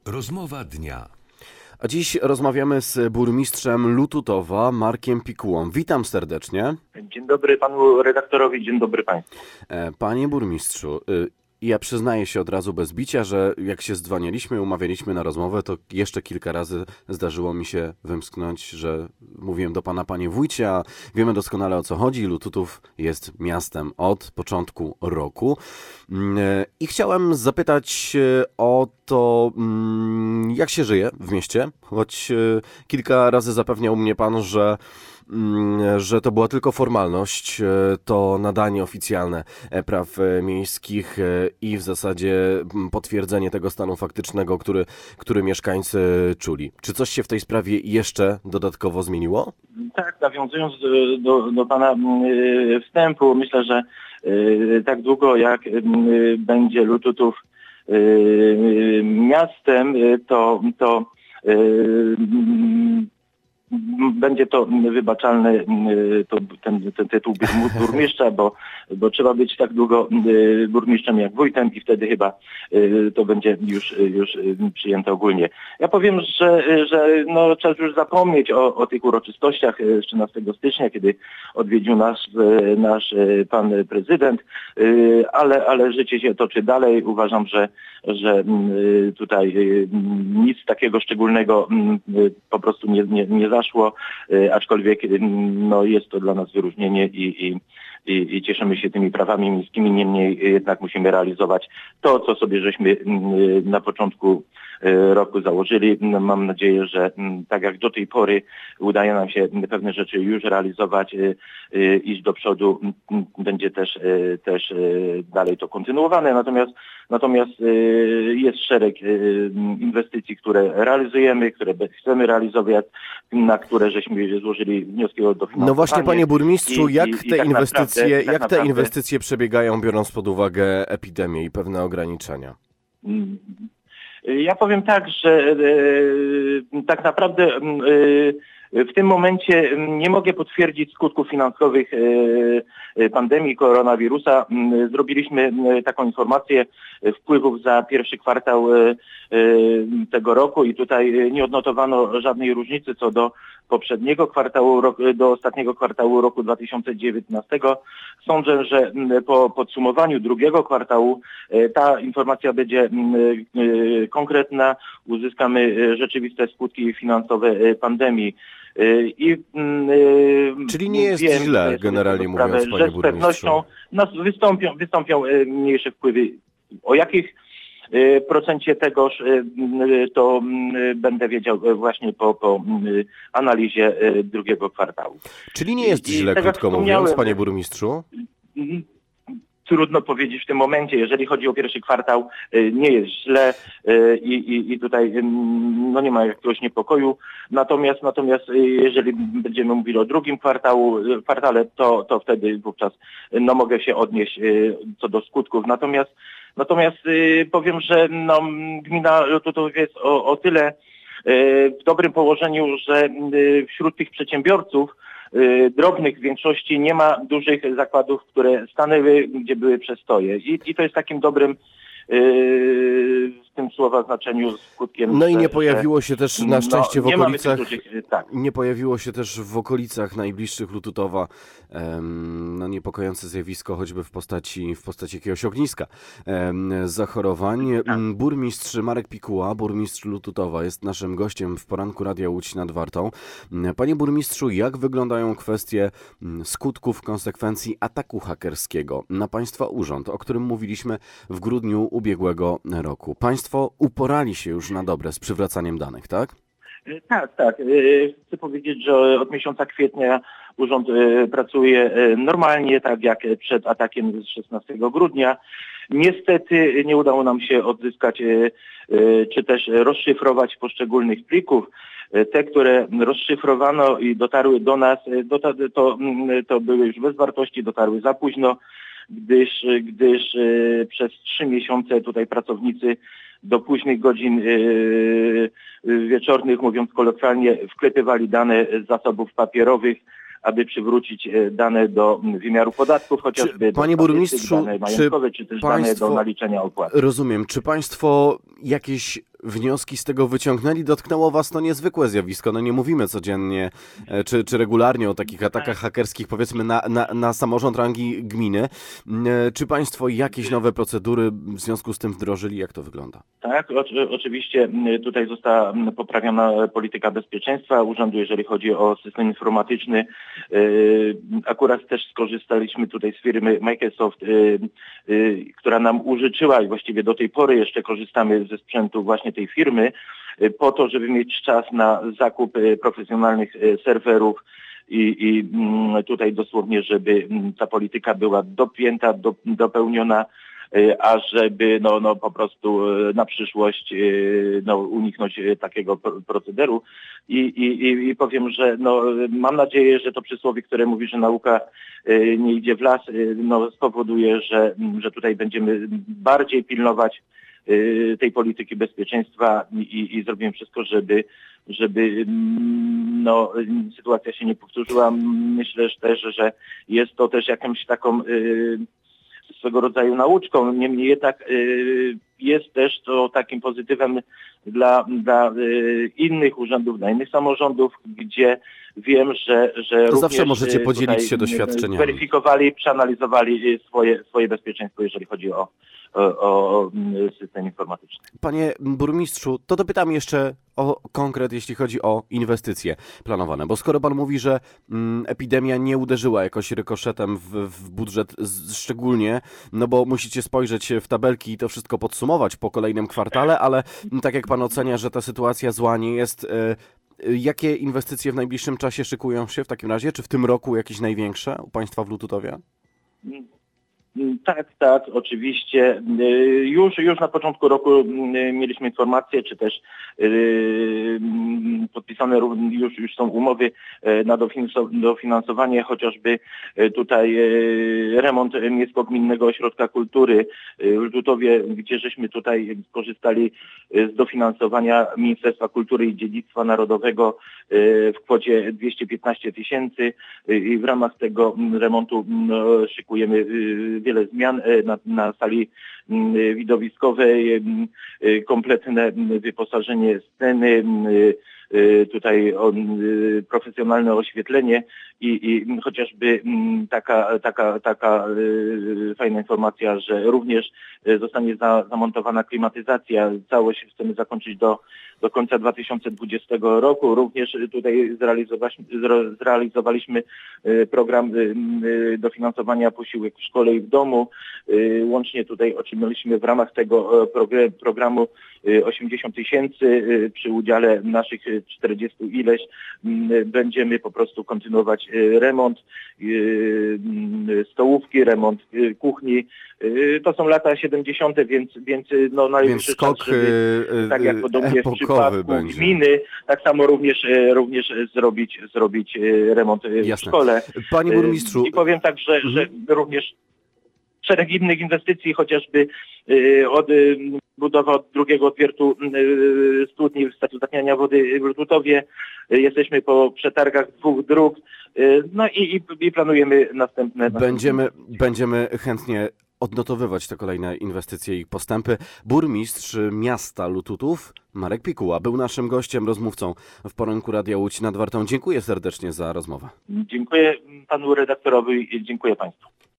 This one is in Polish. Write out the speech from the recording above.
Rozmowa dnia. A dziś rozmawiamy z burmistrzem Lututowa, Markiem Pikułą. Witam serdecznie. Dzień dobry panu redaktorowi, dzień dobry państwu. Panie burmistrzu, ja przyznaję się od razu bez bicia, że jak się zdzwoniliśmy, umawialiśmy na rozmowę, to jeszcze kilka razy zdarzyło mi się wymsknąć, że mówiłem do pana panie wójcie, a wiemy doskonale o co chodzi. Lututów jest miastem od początku roku. I chciałem zapytać o to, jak się żyje w mieście, choć kilka razy zapewniał mnie pan, że to była tylko formalność, to nadanie oficjalne praw miejskich i w zasadzie potwierdzenie tego stanu faktycznego, który mieszkańcy czuli. Czy coś się w tej sprawie jeszcze dodatkowo zmieniło? Tak, nawiązując do pana wstępu, myślę, że tak długo jak będzie Lututów miastem, to będzie to wybaczalny ten tytuł burmistrza, bo trzeba być tak długo burmistrzem jak wójtem i wtedy chyba to będzie już przyjęte ogólnie. Ja powiem, że trzeba już zapomnieć o tych uroczystościach 13 stycznia, kiedy odwiedził nasz pan prezydent, ale życie się toczy dalej. Uważam, że tutaj nic takiego szczególnego po prostu nie zaszło, aczkolwiek jest to dla nas wyróżnienie i cieszymy się tymi prawami miejskimi, niemniej jednak musimy realizować to, co sobie żeśmy na początku roku założyli. Mam nadzieję, że tak jak do tej pory udaje nam się pewne rzeczy już realizować, iść do przodu, będzie też dalej to kontynuowane. Natomiast jest szereg inwestycji, które realizujemy, które chcemy realizować, na które żeśmy złożyli wnioski o dofinansowanie. No właśnie, panie burmistrzu, jak te inwestycje przebiegają, biorąc pod uwagę epidemię i pewne ograniczenia? Ja powiem tak, że tak naprawdę w tym momencie nie mogę potwierdzić skutków finansowych pandemii koronawirusa. Zrobiliśmy taką informację wpływów za pierwszy kwartał tego roku i tutaj nie odnotowano żadnej różnicy co do poprzedniego kwartału, do ostatniego kwartału roku 2019. Sądzę, że po podsumowaniu drugiego kwartału ta informacja będzie konkretna. Uzyskamy rzeczywiste skutki finansowe pandemii. Czyli nie jest źle, generalnie mówiąc, panie burmistrzu. Z pewnością wystąpią mniejsze wpływy. O jakich procencie tegoż to będę wiedział właśnie po analizie drugiego kwartału. Czyli nie jest źle, krótko mówiąc, panie burmistrzu? Trudno powiedzieć w tym momencie. Jeżeli chodzi o pierwszy kwartał, nie jest źle i tutaj nie ma jakiegoś niepokoju. Natomiast jeżeli będziemy mówili o drugim kwartale, to wtedy wówczas mogę się odnieść co do skutków. Natomiast powiem, że gmina Lututów jest o tyle w dobrym położeniu, że wśród tych przedsiębiorców drobnych w większości nie ma dużych zakładów, które stanęły, gdzie były przestoje. I to jest takim dobrym w tym słowa znaczeniu skutkiem. No i nie pojawiło się też na szczęście w okolicach. Tak. Nie pojawiło się też w okolicach najbliższych Lututowa niepokojące zjawisko, choćby w postaci jakiegoś ogniska zachorowań. Tak. Burmistrz Marek Pikuła, burmistrz Lututowa, jest naszym gościem w poranku Radia Łódź nad Wartą. Panie burmistrzu, jak wyglądają kwestie skutków, konsekwencji ataku hakerskiego na państwa urząd, o którym mówiliśmy w grudniu ubiegłego roku? Państwo uporali się już na dobre z przywracaniem danych, tak? Tak. Chcę powiedzieć, że od miesiąca kwietnia urząd pracuje normalnie, tak jak przed atakiem z 16 grudnia. Niestety nie udało nam się odzyskać czy też rozszyfrować poszczególnych plików. Te, które rozszyfrowano i dotarły do nas, to były już bez wartości, dotarły za późno, gdyż przez 3 miesiące tutaj pracownicy do późnych godzin wieczornych, mówiąc kolokwialnie, wklepywali dane z zasobów papierowych, aby przywrócić dane do wymiaru podatków, chociażby Panie burmistrzu, dane majątkowe, czy też dane do naliczenia opłat. Rozumiem. Czy państwo jakieś wnioski z tego wyciągnęli? Dotknęło was to niezwykłe zjawisko. No nie mówimy codziennie czy regularnie o takich atakach hakerskich, powiedzmy, na samorząd rangi gminy. Czy państwo jakieś nowe procedury w związku z tym wdrożyli? Jak to wygląda? Tak, oczywiście tutaj została poprawiona polityka bezpieczeństwa urzędu, jeżeli chodzi o system informatyczny. Akurat też skorzystaliśmy tutaj z firmy Microsoft, która nam użyczyła i właściwie do tej pory jeszcze korzystamy ze sprzętu właśnie tej firmy, po to, żeby mieć czas na zakup profesjonalnych serwerów i tutaj dosłownie, żeby ta polityka była dopięta, dopełniona, a żeby po prostu na przyszłość uniknąć takiego procederu. I powiem, że mam nadzieję, że to przysłowie, które mówi, że nauka nie idzie w las, spowoduje, że tutaj będziemy bardziej pilnować tej polityki bezpieczeństwa i zrobimy wszystko, żeby sytuacja się nie powtórzyła. Myślę też, że jest to też jakąś taką swego rodzaju nauczką. Niemniej jednak jest też to takim pozytywem dla innych urzędów, dla innych samorządów, gdzie wiem, że To również zawsze możecie podzielić się doświadczeniami. Zweryfikowali, przeanalizowali swoje bezpieczeństwo, jeżeli chodzi o system informatyczny. Panie burmistrzu, to dopytam jeszcze o konkret, jeśli chodzi o inwestycje planowane, bo skoro pan mówi, że epidemia nie uderzyła jakoś rykoszetem w budżet szczególnie, bo musicie spojrzeć w tabelki i to wszystko podsumować po kolejnym kwartale, ale tak jak pan ocenia, że ta sytuacja zła nie jest, jakie inwestycje w najbliższym czasie szykują się w takim razie? Czy w tym roku jakieś największe u państwa w Lututowie? Tak, oczywiście. Już na początku roku mieliśmy informacje, czy też podpisane już są umowy na dofinansowanie, chociażby tutaj remont Miejsko-Gminnego Ośrodka Kultury w Lutowie, gdzie żeśmy tutaj skorzystali z dofinansowania Ministerstwa Kultury i Dziedzictwa Narodowego w kwocie 215 000 i w ramach tego remontu szykujemy wiele zmian na sali widowiskowej, kompletne wyposażenie sceny, tutaj profesjonalne oświetlenie i chociażby taka fajna informacja, że również zostanie zamontowana klimatyzacja. Całość chcemy zakończyć do końca 2020 roku. Również tutaj zrealizowaliśmy program dofinansowania posiłek w szkole i w domu. Łącznie tutaj otrzymaliśmy w ramach tego programu 80 000 przy udziale naszych 40 ileś. Będziemy po prostu kontynuować remont stołówki, remont kuchni. To są lata 70., więc najwyższy czas, żeby, tak jak podobnie w przypadku będzie. gminy, tak samo również zrobić remont w szkole. Panie burmistrzu. I powiem tak, że również szereg innych inwestycji, chociażby budowa drugiego odwiertu studni w stacji uzdatniania wody w Lutowie. Jesteśmy po przetargach 2 dróg, i planujemy następne. Będziemy chętnie odnotowywać te kolejne inwestycje i postępy. Burmistrz miasta Lututów, Marek Pikuła, był naszym gościem, rozmówcą w poranku Radia Łódź nad Wartą. Dziękuję serdecznie za rozmowę. Dziękuję panu redaktorowi i dziękuję państwu.